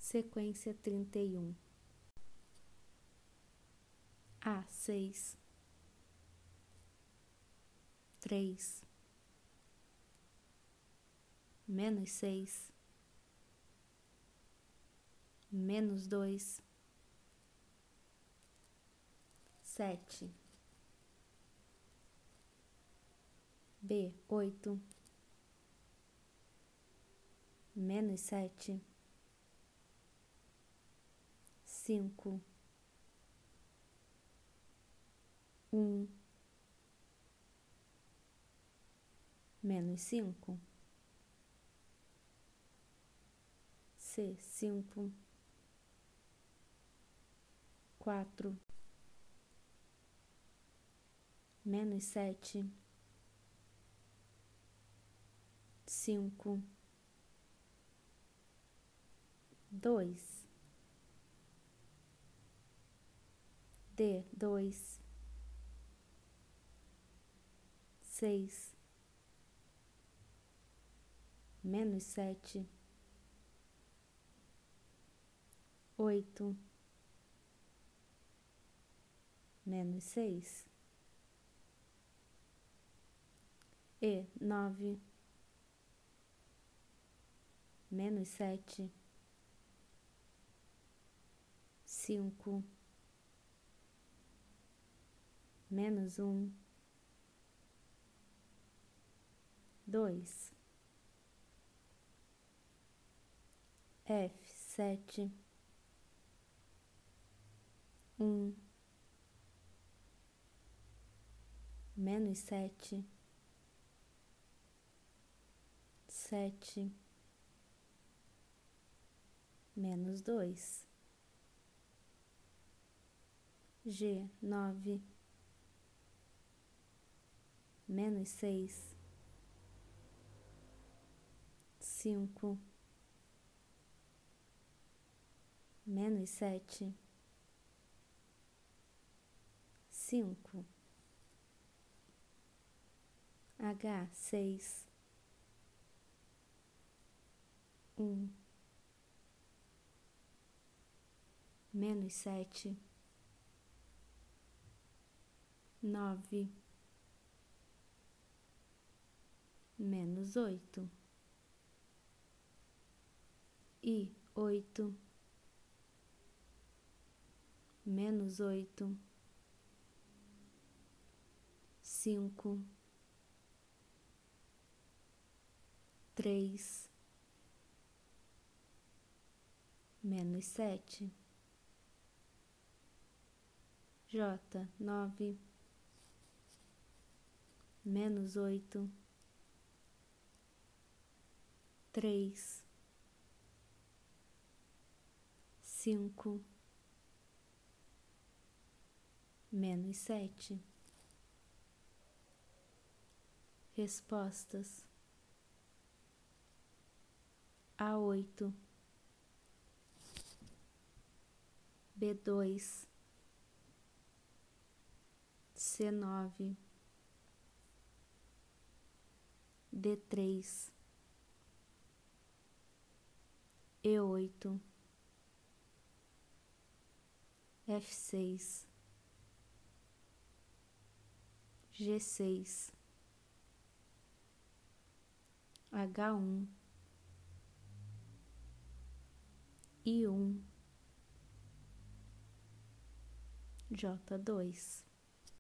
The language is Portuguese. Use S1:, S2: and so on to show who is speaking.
S1: sequência 31, A6, 3, menos 6, menos 2, 7, B8, menos 7, 5, 1, menos 5, C5, 4, menos 7, 5, 2, D2, 6, menos 7, 8, menos 6, E9, menos 7, 5, menos 1, 2, F7, 1, menos 7, 7, menos 2, G9, menos 6, 5, menos 7, 5, H6, 1, menos 7, 9, menos 8, I8, menos 8, 5, 3, menos 7, J9, menos 8, 3, 5, menos 7. Respostas: A8, B2, C9, D3, E8, F6, G6, H1, I1, J2.